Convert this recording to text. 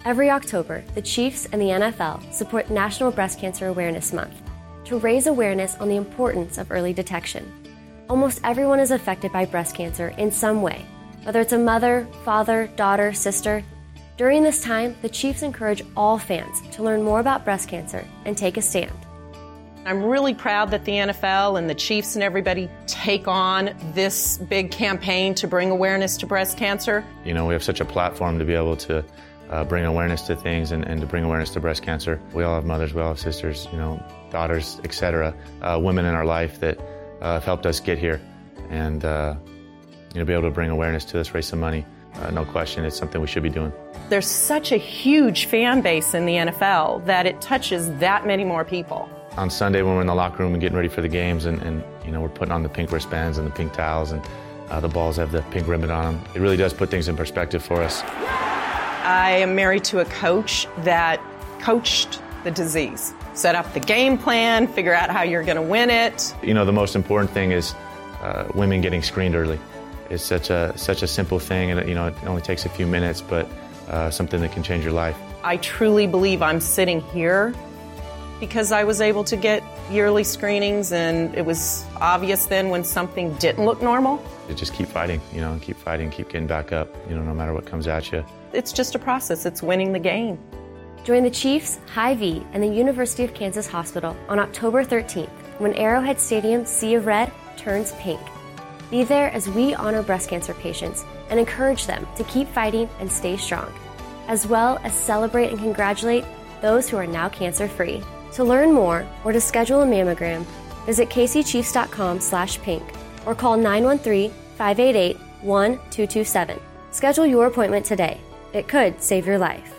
Every October, the Chiefs and the NFL support National Breast Cancer Awareness Month to raise awareness on the importance of early detection. Almost everyone is affected by breast cancer in some way, whether it's a mother, father, daughter, sister. During this time, the Chiefs encourage all fans to learn more about breast cancer and take a stand. I'm really proud that the NFL and the Chiefs and everybody take on this big campaign to bring awareness to breast cancer. You know, we have such a platform to be able to bring awareness to things and to bring awareness to breast cancer. We all have mothers, we all have sisters, you know, daughters, etc. Women in our life that have helped us get here, and you know, be able to bring awareness to this, raise some money. No question, it's something we should be doing. There's such a huge fan base in the NFL that it touches that many more people. On Sunday when we're in the locker room and getting ready for the games, and you know, we're putting on the pink wristbands and the pink towels, and the balls have the pink ribbon on them. It really does put things in perspective for us. I am married to a coach that coached the disease. Set up the game plan, figure out how you're going to win it. You know, the most important thing is women getting screened early. It's such a simple thing, and you know, it only takes a few minutes, but something that can change your life. I truly believe I'm sitting here because I was able to get yearly screenings, and it was obvious then when something didn't look normal. You just keep fighting, you know, and keep fighting, keep getting back up, you know, no matter what comes at you. It's just a process. It's winning the game. Join the Chiefs, Hy-Vee, and the University of Kansas Hospital on October 13th when Arrowhead Stadium's Sea of Red turns pink. Be there as we honor breast cancer patients and encourage them to keep fighting and stay strong, as well as celebrate and congratulate those who are now cancer-free. To learn more or to schedule a mammogram, visit kcchiefs.com/pink or call 913-588-1227. Schedule your appointment today. It could save your life.